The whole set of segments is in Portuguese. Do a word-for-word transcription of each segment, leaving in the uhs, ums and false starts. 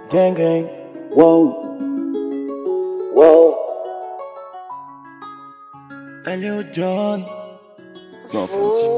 Gang gang, wow, wow. Ali é o John, Sofrente.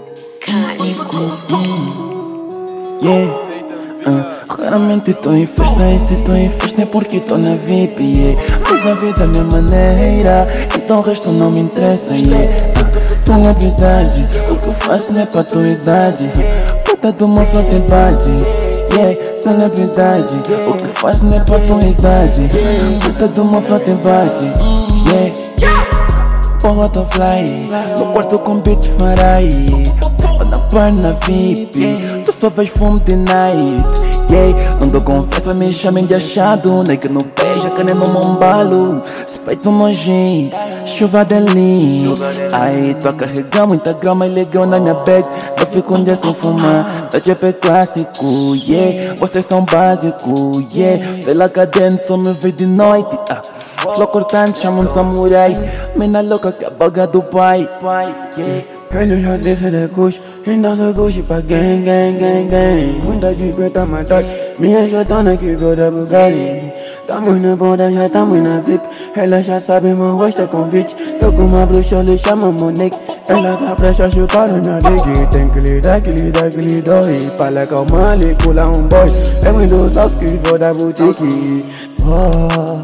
Yeah, uh, raramente tô em festa, e se tô em festa é porque tô na V I P, yeah. Vivo a vida da minha maneira, então o resto não me interessa, yeah. uh, Celebridade, o que eu faço não é pra tua idade. Puta de uma flor tem body, yeah. Celebridade, o que faço não é pra tua idade. Puta de uma flor tem body, yeah. Porra tô fly, no quarto com beat farai. Na par na V I P, tu só vês fumo de night, yeah. Não dou conversa, me chamem de achado. Nega no pé, jacaré no mombalo. Respeito no mojim, chuva de lean. Aí tô a carregar muita grama ilegal na minha bag. Eu fico um dia sem fumar, da G P clássico, yeah. Vocês são básico, yeah. Sei lá cá dentro, só me vê de noite, ah. Flow cortante, chamam-me samurai. Mina louca que é a baga do pai, yeah. Ele já disse de cuxo, ainda sou cuxo pra gang, gang, gang, gang. Muita de preta matar, minha jotona que veio da Bugatti. Tamo na borda, já tamo na V I P. Ela já sabe, meu rosto é convite. Tô com uma bruxa, ele chama Monique. Ela tá prestes a chupar na minha ligue. Tem que lidar, que lidar, que lidar. E para calmar, lhe cula um boy. É muito salve que veio da boutique. Oh,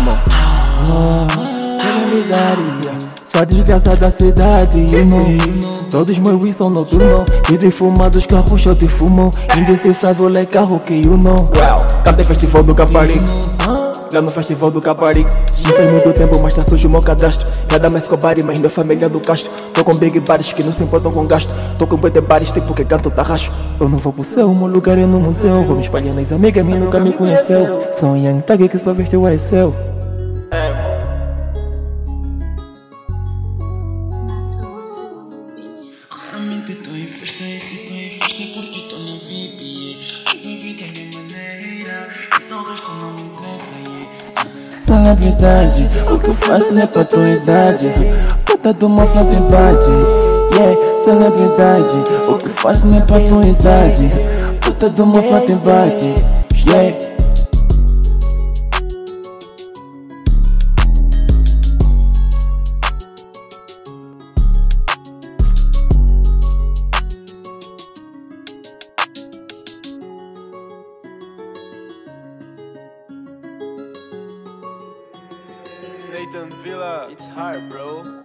oh, celebridade. Só desgraça da cidade, you know. Todos meus wins são noturnos. Vidro fumado, os carros chão de fumam. Indecifrável é carro que you know. Well, cantei festival do Caparico. Lá no festival do Caparico. Não faz muito tempo, mas tá sujo o meu cadastro. Nada mais Escobar, mas minha família do Castro. Tô com big bares que não se importam com gasto. Tô com de bares tipo que canto tarracho. Eu não vou pro céu, meu lugar é no museu. Vou me espalhando as amigas, minha nunca me conheceu. Sou um young tag que só vestiu o céu. Raramente tô em festa, e se tô em festa é porque tô na V I P, yeah. Vivo a vida da minha maneira, então o resto não me interessa, yeah. Celebridade, o que eu faço não é pra tua idade. Puta de uma flop body, yeah. Celebridade, o que faço não é pra tua idade. Puta de uma flop body, yeah. Nathan Villa, it's hard, bro.